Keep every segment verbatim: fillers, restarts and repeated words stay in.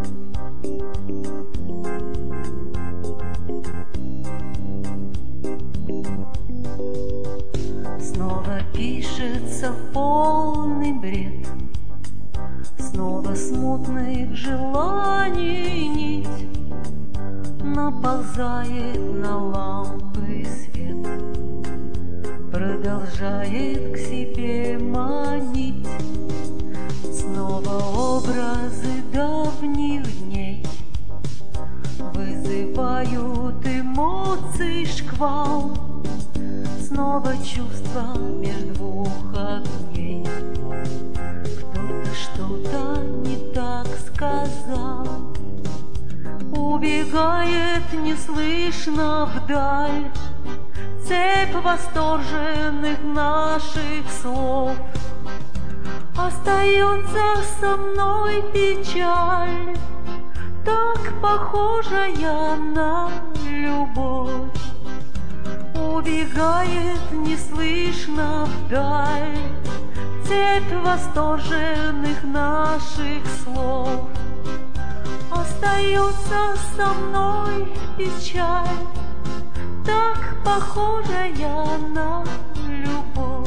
Снова пишется полный бред, снова смутных желаний нить наползает на лампы свет, продолжает к себе манить. Снова образы давних дней вызывают эмоций шквал, снова чувства между двух огней. Кто-то что-то не так сказал, убегает неслышно вдаль цепь восторженных наших слов. Остается со мной печаль, так похожая на любовь. Убегает неслышно вдаль цепь восторженных наших слов. Остается со мной печаль, так похожая на любовь.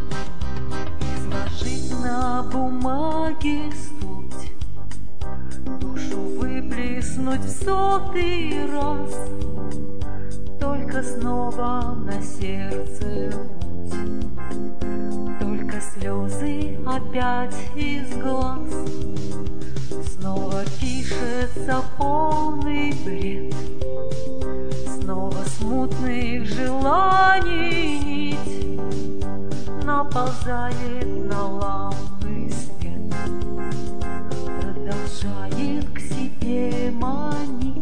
Изложить на бумаге суть, душу выплеснуть в сотый раз, только снова на сердце муть, только слезы опять из глаз. Снова пишется полный бред, снова смутных желаний нить наползает на лампы свет, продолжает к себе манить.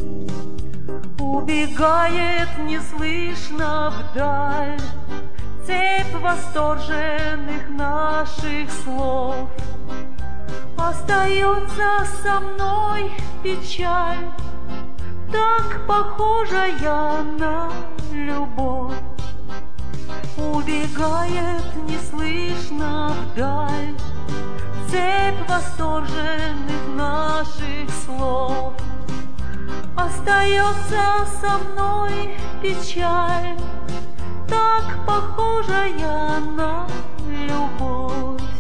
Убегает неслышно вдаль цепь восторженных наших слов. Остается со мной печаль, так похожая на любовь. Убегает неслышно вдаль цепь восторженных наших слов. Остается со мной печаль, так похожая на любовь.